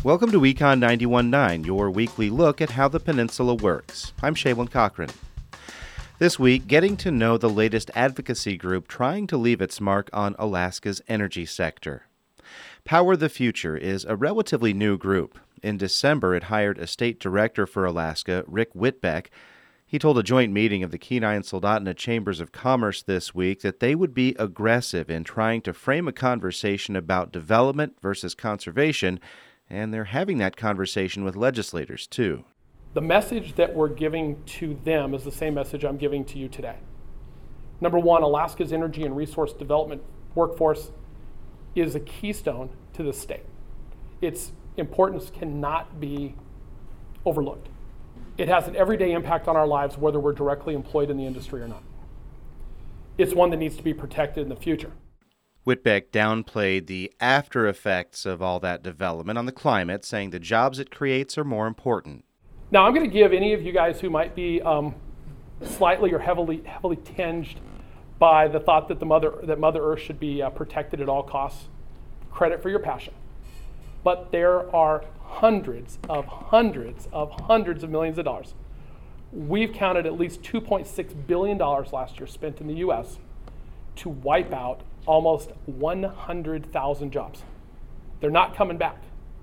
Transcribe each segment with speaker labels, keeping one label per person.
Speaker 1: Welcome to Econ 91.9, your weekly look at how the peninsula works. I'm Shaylin Cochran. This week, getting to know the latest advocacy group trying to leave its mark on Alaska's energy sector. Power the Future is a relatively new group. In December, it hired a state director for Alaska, Rick Whitbeck. He told a joint meeting of the Kenai and Soldotna Chambers of Commerce this week that they would be aggressive in trying to frame a conversation about development versus conservation, and they're having that conversation with legislators, too.
Speaker 2: The message that we're giving to them is the same message I'm giving to you today. Number one, Alaska's energy and resource development workforce is a keystone to the state. Its importance cannot be overlooked. It has an everyday impact on our lives, whether we're directly employed in the industry or not. It's one that needs to be protected in the future.
Speaker 1: Whitbeck downplayed the after effects of all that development on the climate, saying the jobs it creates are more important.
Speaker 2: Now, I'm going to give any of you guys who might be slightly or heavily tinged by the thought that Mother Earth should be protected at all costs credit for your passion. But there are hundreds of millions of dollars. We've counted at least $2.6 billion last year spent in the U.S. to wipe out almost 100,000 jobs. They're not coming back.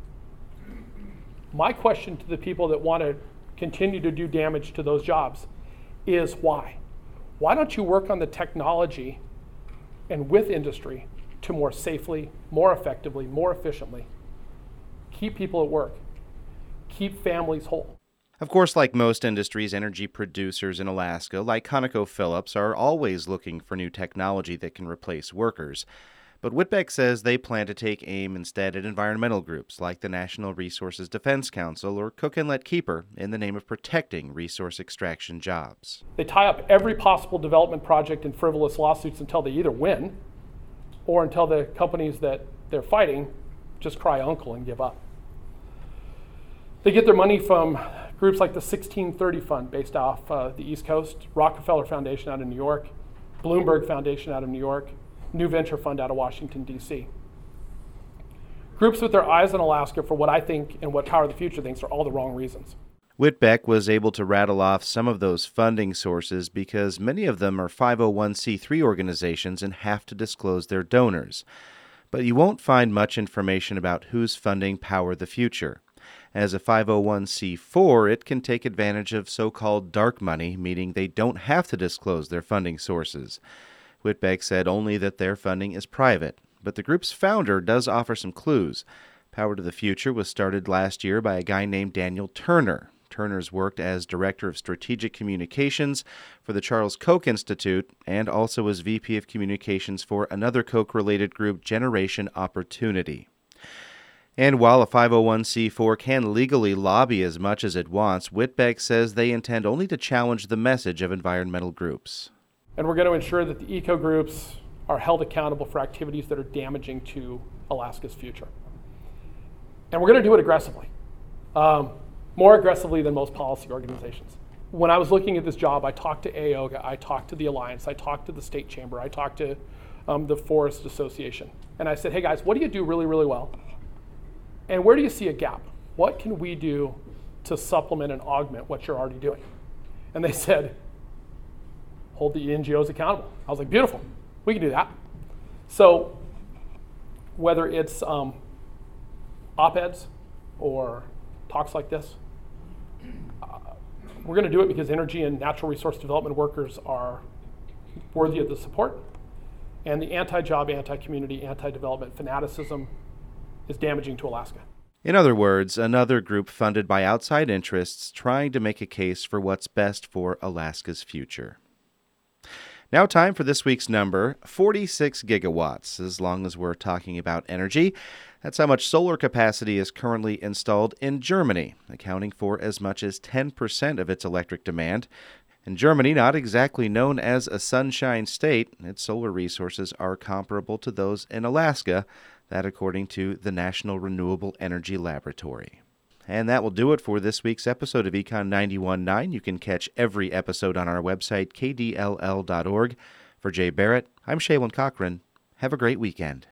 Speaker 2: My question to the people that want to continue to do damage to those jobs is why? Why don't you work on the technology and with industry to more safely, more effectively, more efficiently keep people at work, keep families whole?
Speaker 1: Of course, like most industries, energy producers in Alaska, like ConocoPhillips, are always looking for new technology that can replace workers. But Whitbeck says they plan to take aim instead at environmental groups like the National Resources Defense Council or Cook Inlet Keeper in the name of protecting resource extraction jobs.
Speaker 2: They tie up every possible development project in frivolous lawsuits until they either win or until the companies that they're fighting just cry uncle and give up. They get their money from groups like the 1630 Fund based off the East Coast, Rockefeller Foundation out of New York, Bloomberg Foundation out of New York, New Venture Fund out of Washington, D.C. Groups with their eyes on Alaska for what I think and what Power the Future thinks are all the wrong reasons.
Speaker 1: Whitbeck was able to rattle off some of those funding sources because many of them are 501c3 organizations and have to disclose their donors. But you won't find much information about who's funding Power the Future. As a 501c4, it can take advantage of so-called dark money, meaning they don't have to disclose their funding sources. Whitbeck said only that their funding is private, but the group's founder does offer some clues. Power to the Future was started last year by a guy named Daniel Turner. Turner's worked as Director of Strategic Communications for the Charles Koch Institute and also as VP of Communications for another Koch-related group, Generation Opportunity. And while a 501c4 can legally lobby as much as it wants, Whitbeck says they intend only to challenge the message of environmental groups.
Speaker 2: And we're going to ensure that the eco groups are held accountable for activities that are damaging to Alaska's future. And we're going to do it aggressively, more aggressively than most policy organizations. When I was looking at this job, I talked to AOGA, I talked to the Alliance, I talked to the State Chamber, I talked to the Forest Association. And I said, hey guys, what do you do really, really well? And where do you see a gap? What can we do to supplement and augment what you're already doing? And they said, hold the NGOs accountable. I was like, beautiful, we can do that. So whether it's op-eds or talks like this, we're going to do it because energy and natural resource development workers are worthy of the support. And the anti-job, anti-community, anti-development fanaticism is damaging to Alaska.
Speaker 1: In other words, another group funded by outside interests trying to make a case for what's best for Alaska's future. Now time for this week's number, 46 gigawatts. As long as we're talking about energy, that's how much solar capacity is currently installed in Germany, accounting for as much as 10% of its electric demand. In Germany, not exactly known as a sunshine state, its solar resources are comparable to those in Alaska, that according to the National Renewable Energy Laboratory. And that will do it for this week's episode of Econ 91.9. You can catch every episode on our website, kdll.org. For Jay Barrett, I'm Shaylin Cochran. Have a great weekend.